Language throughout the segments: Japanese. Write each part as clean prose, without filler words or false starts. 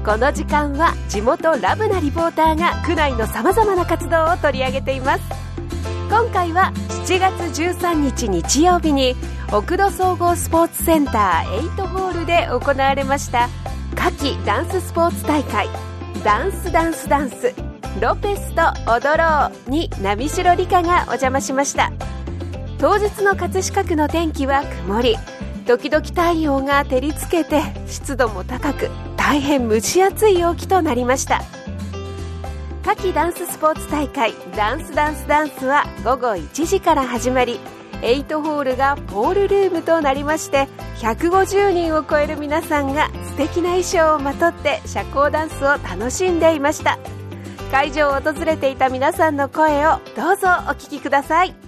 この時間は地元ラブなリポーターが区内のさまざまな活動を取り上げています。今回は7月13日日曜日に奥戸総合スポーツセンター8ホールで行われました夏季ダンススポーツ大会ダンスロペスと踊ろうに波代理香がお邪魔しました。当日の葛飾区の天気は曇り、時々太陽が照りつけて湿度も高く大変蒸し暑い陽気となりました。夏季ダンススポーツ大会ダンスは午後1時から始まり、8ホールがポールルームとなりまして、150人を超える皆さんが素敵な衣装をまとって社交ダンスを楽しんでいました。会場を訪れていた皆さんの声をどうぞお聞きください。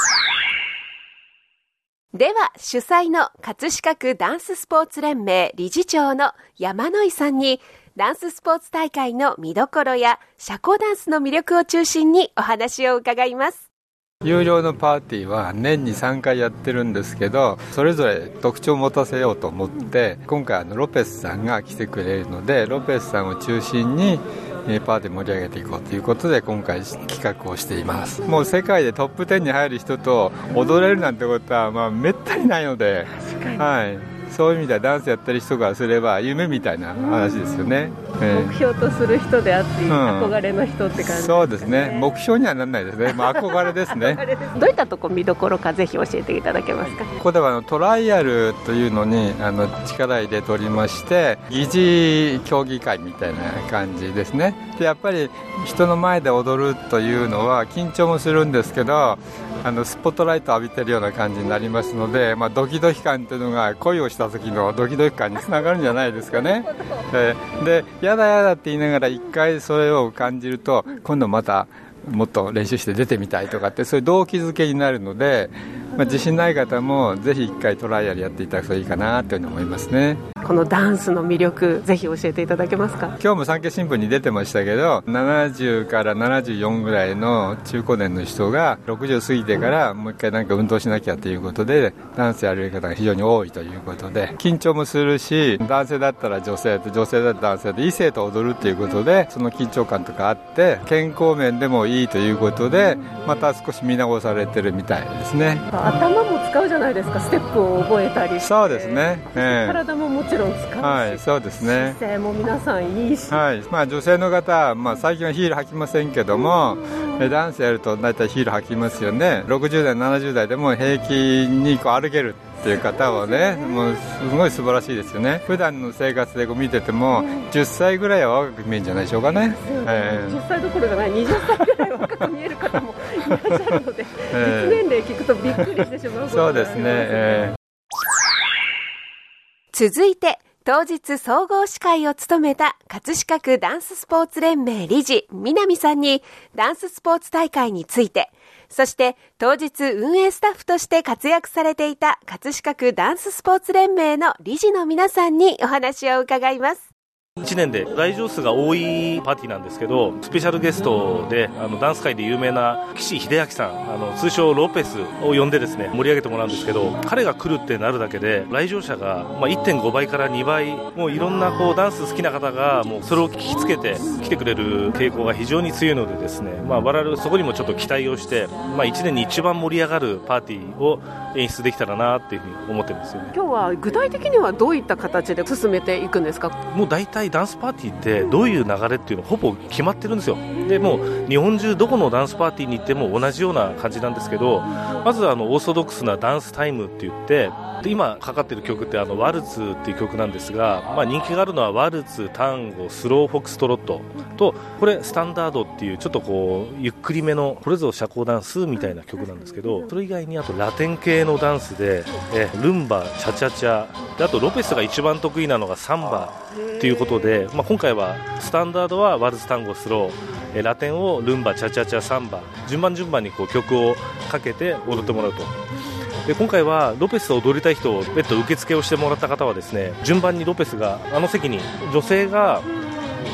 では主催の葛飾区ダンススポーツ連盟理事長の山野井さんにダンススポーツ大会の見どころや社交ダンスの魅力を中心にお話を伺います。 有料のパーティーは年に3回やってるんですけど、それぞれ特徴を持たせようと思って今回ロペスさんが来てくれるので、ロペスさんを中心にパーティー盛り上げていこうということで今回企画をしています。もう世界でトップ10に入る人と踊れるなんてことはめったにないので、はい、そういう意味ではダンスやってる人がすれば夢みたいな話ですよね。 目標とする人であって、憧れの人って感じですかね。 そうですね、目標にはならないですね、憧れですねどういったとこ見どころかぜひ教えていただけますか。 ここではトライアルというのに力入れておりまして、疑似競技会みたいな感じですね。でやっぱり人の前で踊るというのは緊張もするんですけど、スポットライト浴びてるような感じになりますので、ドキドキ感というのが恋をした時のドキドキ感につながるんじゃないですかねでやだって言いながら一回それを感じると、今度またもっと練習して出てみたいとかって、そういう動機づけになるので、自信ない方もぜひ一回トライアルやっていただくといいかなというふうに思いますね。 このダンスの魅力ぜひ教えていただけますか。 今日も産経新聞に出てましたけど、70から74ぐらいの中高年の人が60過ぎてからもう一回なんか運動しなきゃということでダンスやる方が非常に多いということで、緊張もするし、男性だったら女性と女性だったら男性で異性と踊るということで、その緊張感とかあって健康面でもいいということで、また少し見直されてるみたいですね。 頭も使うじゃないですか、ステップを覚えたりして。 そうですね、 体ももちろん使うし、 はい、そうですね、 姿勢も皆さんいいし、 はい、女性の方は、最近はヒール履きませんけども、ダンスやると大体ヒール履きますよね。60代70代でも平気に歩けるっていう方はね、もうすごい素晴らしいですよね。普段の生活で見てても10歳ぐらいは若く見えるんじゃないでしょうかね。 10歳どころじゃない、20歳ぐらい若く見える方もいらっしゃるので、実年齢聞くとびっくりしてしまうことがあります。 そうですね、 続いて当日総合司会を務めた葛飾区ダンススポーツ連盟理事南さんにダンススポーツ大会について、そして当日運営スタッフとして活躍されていた葛飾区ダンススポーツ連盟の理事の皆さんにお話を伺います。 1年で来場数が多いパーティーなんですけど、スペシャルゲストでダンス界で有名な岸秀明さん、通称ロペスを呼んでですね盛り上げてもらうんですけど、彼が来るってなるだけで来場者が 1.5 倍から2倍、もういろんなダンス好きな方がもうそれを聞きつけて来てくれる傾向が非常に強いのでですね、我々そこにもちょっと期待をして、1年に一番盛り上がるパーティーを演出できたらなっていうふうに思ってるんですよね。 今日は具体的にはどういった形で進めていくんですか。 もう大体ダンスパーティーってどういう流れっていうのほぼ決まってるんですよ。でもう日本中どこのダンスパーティーに行っても同じような感じなんですけど、まずオーソドックスなダンスタイムって言って、で今かかってる曲ってワルツっていう曲なんですが、人気があるのはワルツ、タンゴ、スローフォックストロットと、これスタンダードっていうちょっとゆっくりめのこれぞ社交ダンスみたいな曲なんですけど、それ以外にあとラテン系のダンスでルンバ、チャチャチャで、あとロペスが一番得意なのがサンバということで、今回はスタンダードはワルツ、タンゴ、スロー、ラテンをルンバ、チャチャチャ、サンバ、順番に曲をかけて踊ってもらうと。で今回はロペスと踊りたい人を別途受付をしてもらった方はですね、順番にロペスが席に女性が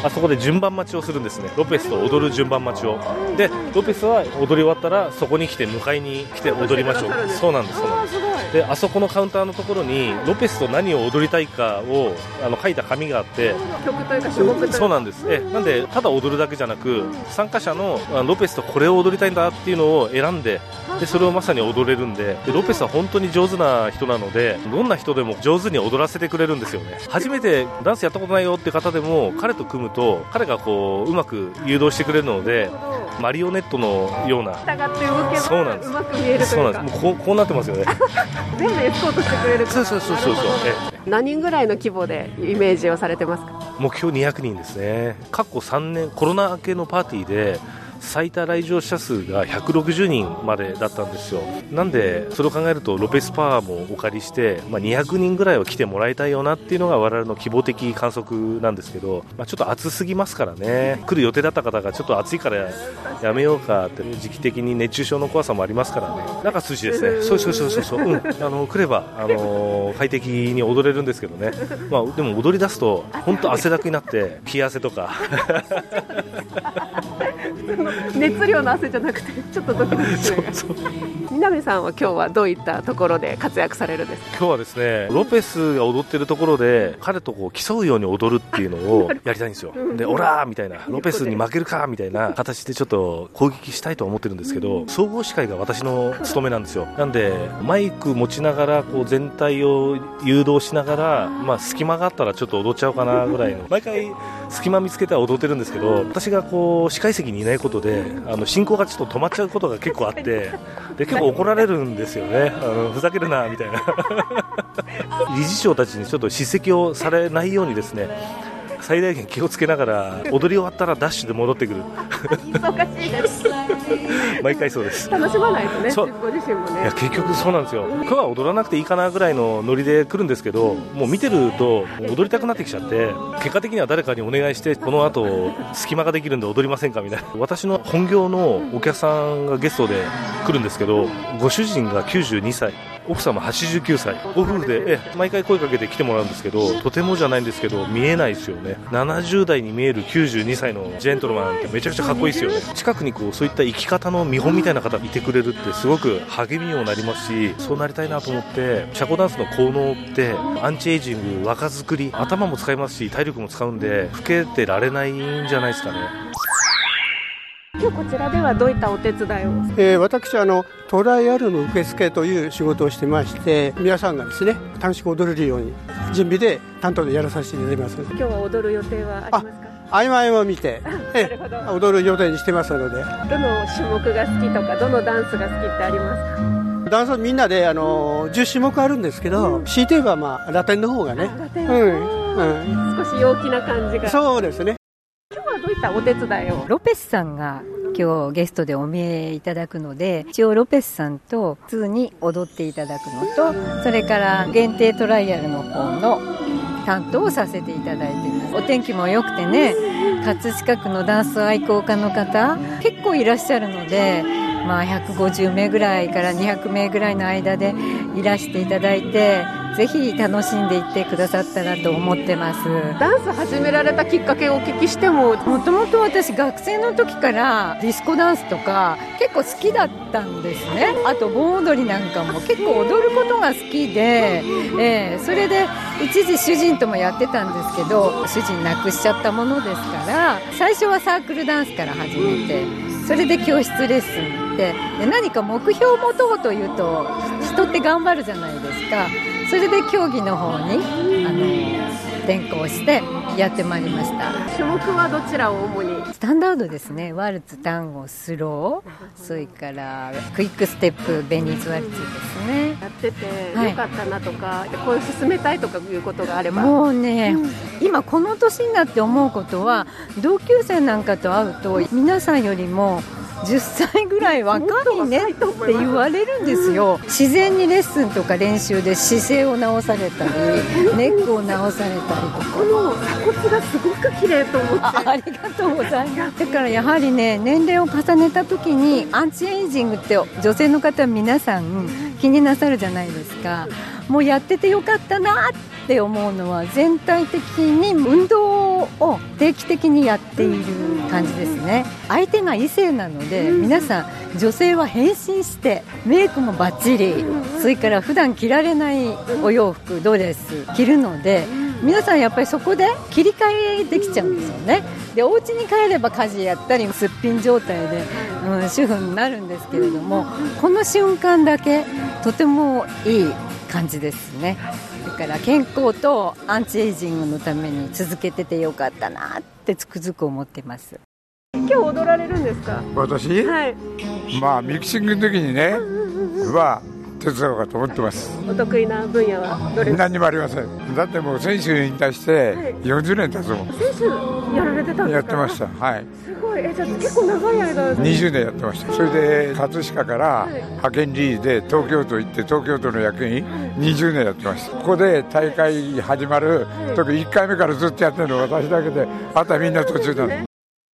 あそこで順番待ちをするんですね。ロペスと踊る順番待ちを。でロペスは踊り終わったらそこに来て迎えに来て踊りましょう。そうなんです。であそこのカウンターのところにロペスと何を踊りたいかを書いた紙があって、 曲というか種目というか、 そうなんです。なんでただ踊るだけじゃなく、参加者のロペスとこれを踊りたいんだっていうのを選んで、でそれをまさに踊れるんで、ロペスは本当に上手な人なので、どんな人でも上手に踊らせてくれるんですよね。初めてダンスやったことないよって方でも彼と組むと彼がこううまく誘導してくれるので、マリオネットのような、 従って動けばうまく見えるというか、 そうなんです。もうこうなってますよね。 全部エスコートしてくれるから。 そう何人ぐらいの規模でイメージをされてますか？ 目標200人ですね。過去3年コロナ明けのパーティーで最多来場者数が160人までだったんですよ。なんでそれを考えるとロペスパワーもお借りして、200人ぐらいは来てもらいたいよなっていうのが我々の希望的観測なんですけど、ちょっと暑すぎますからね。来る予定だった方がちょっと暑いからやめようかって、時期的に熱中症の怖さもありますからね。中涼しいですね。そう、来れば快適に踊れるんですけどね。でも踊り出すと本当汗だくになって冷や汗とか熱量の汗じゃなくてちょっとドキドキしながら。南さんは今日はどういったところで活躍されるんですか？ 今日はですね、ロペスが踊ってるところで彼とこう競うように踊るっていうのをやりたいんですよ。でオラーみたいな、ロペスに負けるかみたいな形でちょっと攻撃したいと思ってるんですけど、総合司会が私の務めなんですよ。なんでマイク持ちながらこう全体を誘導しながら、隙間があったらちょっと踊っちゃおうかなぐらいの、毎回隙間見つけては踊ってるんですけど、私がこう司会席にいないことで進行がちょっと止まっちゃうことが結構あって、で結構怒られるんですよね。ふざけるなみたいな理事長たちにちょっと叱責をされないようにですね、最大限気をつけながら踊り終わったらダッシュで戻ってくる忙しいです毎回そうです。 楽しまないとね、ご自身もね。 いや結局そうなんですよ。今日は踊らなくていいかなぐらいのノリで来るんですけど、もう見てると踊りたくなってきちゃって、結果的には誰かにお願いして、この後隙間ができるんで踊りませんかみたいな。私の本業のお客さんがゲストで来るんですけど、ご主人が92歳、奥様89歳、ご夫婦で毎回声かけて来てもらうんですけど、とてもじゃないんですけど見えないですよね。70代に見える92歳のジェントルマンってめちゃくちゃかっこいいですよね。近くにこうそういった生き方の見本みたいな方いてくれるってすごく励みにもなりますし、そうなりたいなと思って。社交ダンスの効能ってアンチエイジング、若作り、頭も使いますし体力も使うんで老けてられないんじゃないですかね。 今日こちらではどういったお手伝いを？ 私トライアルの受付という仕事をしてまして、皆さんがですね楽しく踊れるように準備で担当でやらさせていただきます。 今日は踊る予定はありますか？ 合間を見て踊る予定にしてますので。 どの種目が好きとか、どのダンスが好きってありますか？ ダンスはみんなで10種目あるんですけど、強いて言えばラテンの方がね、 少し陽気な感じが。 そうですね。 今日はどういったお手伝いを？ ロペスさんが今日ゲストでお見えいただくので、一応ロペスさんと普通に踊っていただくのと、それから限定トライアルの方の担当をさせていただいています。お天気も良くてね、葛飾区のダンス愛好家の方結構いらっしゃるので、150名ぐらいから200名ぐらいの間でいらしていただいて、ぜひ楽しんでいってくださったらと思ってます。 ダンス始められたきっかけをお聞きしても？ もともと私学生の時からディスコダンスとか結構好きだったんですね。あと盆踊りなんかも結構踊ることが好きで、それで一時主人ともやってたんですけど、主人亡くしちゃったものですから、最初はサークルダンスから始めて、それで教室レッスンで何か目標を持とうというと人って頑張るじゃないですか。それで競技の方に転向してやってまいりました。 種目はどちらを主に？ スタンダードですね。ワルツ、タンゴ、スロー、それからクイックステップ、ベニーズワルツですね。 やっててよかったなとか、こういう進めたいとかいうことがあれば。 もうね、今この年になって思うことは、同級生なんかと会うと皆さんよりも10歳ぐらい若いねって言われるんですよ。自然にレッスンとか練習で姿勢を直されたりネックを直されたりとか、 この鎖骨がすごく綺麗と思って。 ありがとうございます。だからやはりね、年齢を重ねた時にアンチエイジングって女性の方皆さん気になさるじゃないですか。もうやっててよかったなっって思うのは全体的に運動を定期的にやっている感じですね。相手が異性なので皆さん女性は変身してメイクもバッチリ、それから普段着られないお洋服ドレス着るので皆さんやっぱりそこで切り替えできちゃうんですよね。でお家に帰れば家事やったりすっぴん状態で、主婦になるんですけれども、この瞬間だけとてもいい感じですね。だから健康とアンチエイジングのために続けててよかったなってつくづく思ってます。 今日踊られるんですか？ 私、 はい、 まあミキシングの時にね、は手伝おうかと思ってます。 お得意な分野はどれですか？ 何にもありません。だってもう選手引退して40年経つもん。 選手やられてたんですか？ やってました。はい。 すごい。じゃあ結構長い間 20年やってました。それで葛飾から派遣理事で東京都行って東京都の役員20年やってました。ここで大会始まる時1回目からずっとやってるの私だけで、あとはみんな途中なの。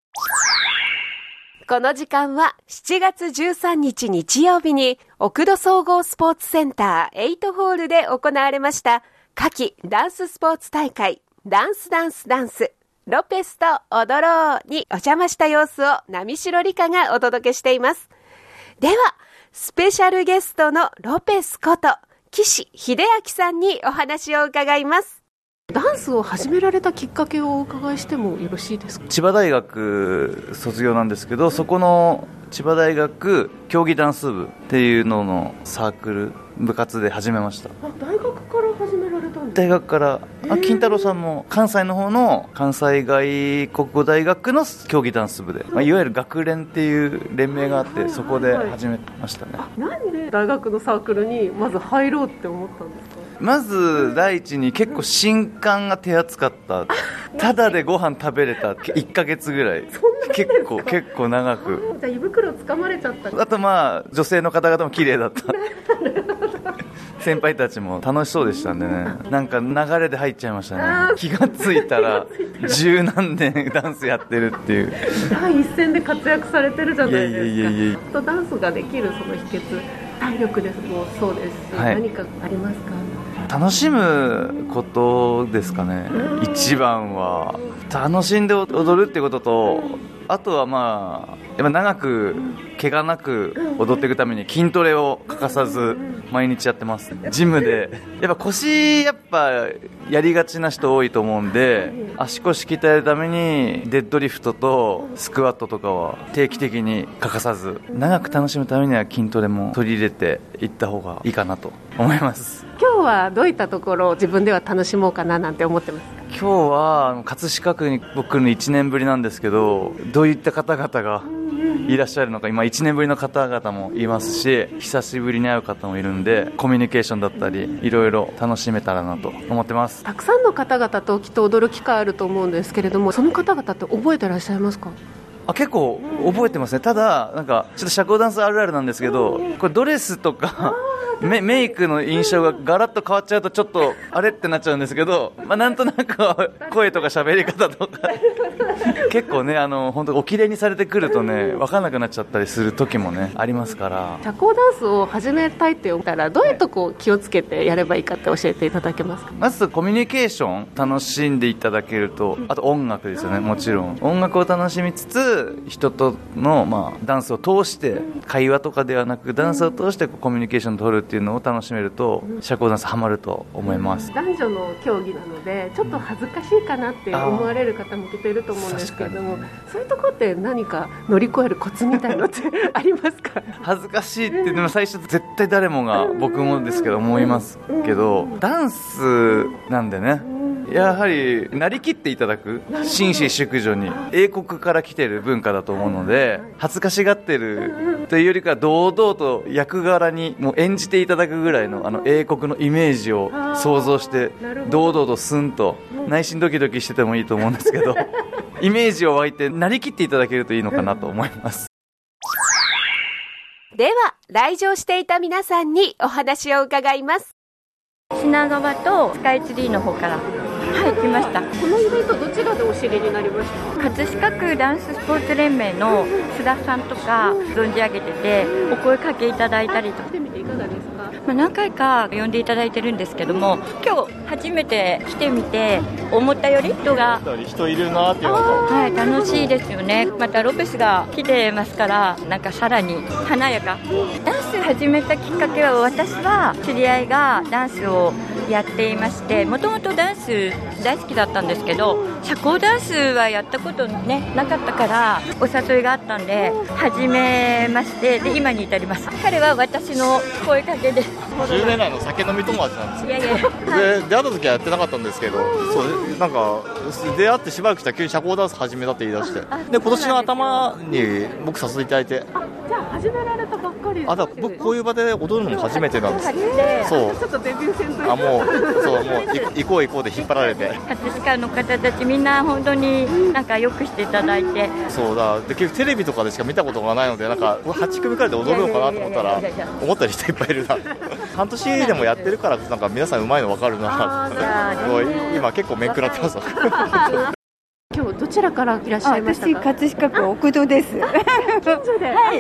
この時間は7月13日日曜日に奥戸総合スポーツセンター8ホールで行われました夏季ダンススポーツ大会ダンスロペスと踊ろうにお邪魔した様子を波代理香がお届けしています。ではスペシャルゲストのロペスこと岸秀明さんにお話を伺います。ダンスを始められたきっかけをお伺いしてもよろしいですか？ 千葉大学卒業なんですけど、そこの千葉大学競技ダンス部っていうののサークル部活で始めました。 大学から始められたんですか？ 大学から金太郎さんも関西の方の関西外国語大学の競技ダンス部で、いわゆる学連っていう連盟があって、そこで始めましたね。 なんで大学のサークルにまず入ろうって思ったんですか？ まず第一に結構新歓が手厚かった。ただでご飯食べれた1ヶ月ぐらい。結構長く。 じゃあ胃袋つかまれちゃった。 あとまあ女性の方々も綺麗だった。先輩たちも楽しそうでしたんでね、なんか流れで入っちゃいましたね。気がついたら十何年ダンスやってるっていう。 第一線で活躍されてるじゃないですか。 いやとダンスができるその秘訣、体力ですもそうですし、何かありますか？ 楽しむことですかね。一番は楽しんで踊るってことと、あとはまあやっぱ長く怪我なく踊っていくために筋トレを欠かさず毎日やってます。ジムでやっぱ腰やりがちな人多いと思うんで、足腰鍛えるためにデッドリフトとスクワットとかは定期的に欠かさず、長く楽しむためには筋トレも取り入れていった方がいいかなと思います。 今日はどういったところを自分では楽しもうかななんて思ってますか？ 今日は葛飾区に僕来るの1年ぶりなんですけど、どういった方々がいらっしゃるのか、今1年ぶりの方々もいますし、久しぶりに会う方もいるんで、コミュニケーションだったりいろいろ楽しめたらなと思ってます。 たくさんの方々ときっと踊る機会あると思うんですけれども、その方々って覚えてらっしゃいますか？ 結構覚えてますね。ただなんかちょっと社交ダンスあるあるなんですけど、これドレスとかメイクの印象がガラッと変わっちゃうとちょっとあれってなっちゃうんですけど、なんとなく声とか喋り方とか結構ね、本当お綺麗にされてくるとね、分かんなくなっちゃったりする時もねありますから。 社交ダンスを始めたいって思ったらどういうとこ気をつけてやればいいかって教えていただけますか？ まずコミュニケーション楽しんでいただけると、あと音楽ですよね。もちろん音楽を楽しみつつ、人との、ダンスを通して会話とかではなくダンスを通してコミュニケーションを取るっていうのを楽しめると、社交ダンスハマると思います。 男女の競技なのでちょっと恥ずかしいかなって思われる方もきっといると思うんですけれども、そういうところって何か乗り越えるコツみたいのってありますか？ 恥ずかしいってでも最初絶対誰もが、僕もですけど思いますけど、ダンスなんでね、やはりなりきっていただく、紳士淑女に英国から来てる文化だと思うので、恥ずかしがってるというよりか堂々と役柄にもう演じていただくぐらいの英国のイメージを想像して、堂々とスンと内心ドキドキしててもいいと思うんですけどイメージを湧いてなりきっていただけるといいのかなと思います。 では来場していた皆さんにお話を伺います。 品川とスカイツリーの方からはい、来ました。 このイベントどちらでお知りになりました？ 葛飾区ダンススポーツ連盟の須田さんとか存じ上げてて、お声かけいただいたりとか。 来てみていかがですか？ 何回か呼んでいただいてるんですけども、今日初めて来てみて思ったより人いるなっていうのと、はい、楽しいですよね。またロペスが来てますから、なんかさらに華やか。ダンス始めたきっかけは、私は知り合いがダンスをやっていまして、もともとダンス大好きだったんですけど、社交ダンスはやったことねなかったからお誘いがあったんで始めまして、で今に至ります。彼は私の声かけで。 10年来の酒飲み友達なんですよ。 いやいや、 で出会った時はやってなかったんですけど、そうなんか出会ってしばらくしたら急に社交ダンス始めたって言い出して、で今年の頭に僕誘っていただいて。 じゃあ始められたばっかりです。 だから僕こういう場で踊るのも初めてなんです。 そうちょっとデビュー戦というか、 もう行こう行こうで引っ張られて、 葛飾の方たちみんな本当になんかよくしていただいて、 そうだで結局テレビとかでしか見たことがないので、なんかこれ8組くらいで踊るのかなと思ったら、思ったより人いっぱいいるな半年でもやってるから、なんか皆さん上手いの分かるな今結構面食らってます今日どちらからいらっしゃいましたか？ 私葛飾区奥戸です近所で、 はい、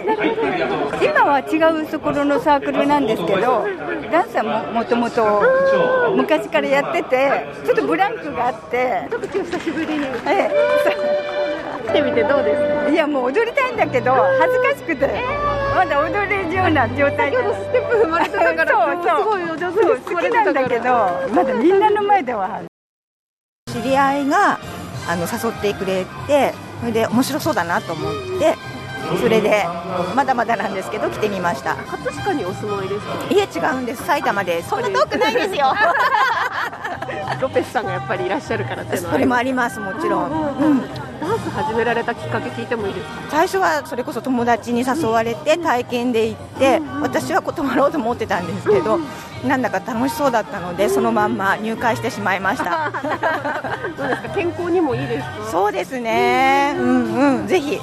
今は違うところのサークルなんですけど、ダンスはもともと昔からやってて、ちょっとブランクがあって、 ちょっと今日久しぶりに、 来てみてどうですか？ いやもう踊りたいんだけど恥ずかしくてまだ踊れるような状態で、 先ほどステップ踏まれてたからすごいお上手に好きなんだけど、まだみんなの前では。 知り合いが誘ってくれて、それで面白そうだなと思って、それでまだまだなんですけど来てみました。 葛飾にお住まいですか？ いえ違うんです、埼玉です。そんな遠くないですよロペスさんがやっぱりいらっしゃるからっていうのはそれもあります、もちろん、 ダンス始められたきっかけ聞いてもいいですか？ 最初はそれこそ友達に誘われて体験で行って、私は断ろうと思ってたんですけど、なんだか楽しそうだったのでそのまんま入会してしまいましたどうですか？健康にもいいですか？ そうですね、ぜひ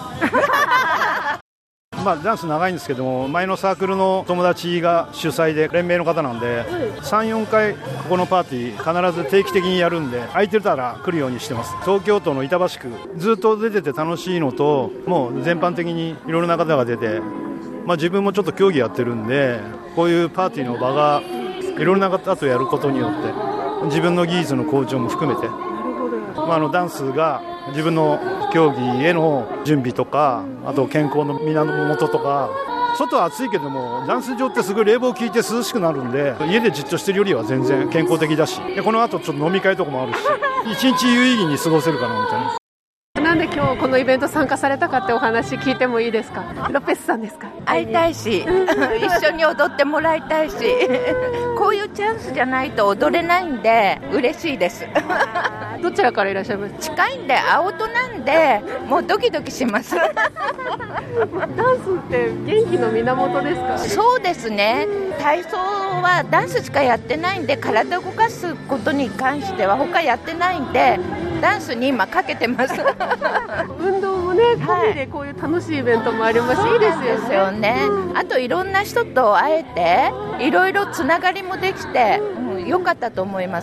ダンス長いんですけども、前のサークルの友達が主催で連盟の方なんで、3、4回ここのパーティー必ず定期的にやるんで、空いてたら来るようにしてます。東京都の板橋区ずっと出てて楽しいのと、もう全般的にいろいろな方が出て、自分もちょっと競技やってるんで、こういうパーティーの場がいろんな方とやることによって自分の技術の向上も含めて、ダンスが自分の競技への準備とか、あと健康の源とか、外は暑いけどもダンス場ってすごい冷房効いて涼しくなるんで、家でじっとしてるよりは全然健康的だし、でこの後ちょっと飲み会とかもあるし、一日有意義に過ごせるかなみたいな。 なんで今日このイベント参加されたかってお話聞いてもいいですか？ロペスさんですか？ 会いたいし一緒に踊ってもらいたいしこういうチャンスじゃないと踊れないんで嬉しいですどちらからいらっしゃいますか？ 近いんで、青戸なんでもうドキドキしますダンスって元気の源ですか？ そうですね、体操はダンスしかやってないんで、体を動かすことに関しては他やってないんで、ダンスに今かけてます運動もね、込みでこういう楽しいイベントもありますし、いいですよね。 あといろんな人と会えて、いろいろつながりもできて、良かったと思います。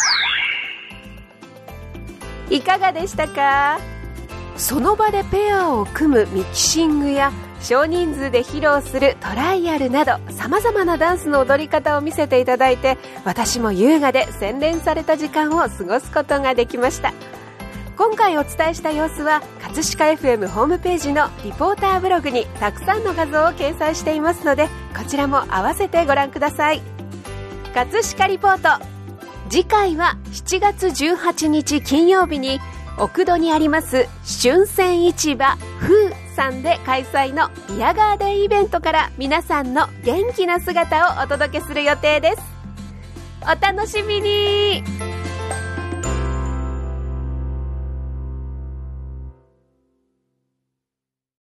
いかがでしたか？その場でペアを組むミキシングや少人数で披露するトライアルなど、様々なダンスの踊り方を見せていただいて、私も優雅で洗練された時間を過ごすことができました。今回お伝えした様子は葛飾 FM ホームページのリポーターブログにたくさんの画像を掲載していますので、こちらも合わせてご覧ください。葛飾リポート、次回は7月18日金曜日に奥戸にあります春戦市場風さんで開催のビアガーデンイベントから皆さんの元気な姿をお届けする予定です。お楽しみに。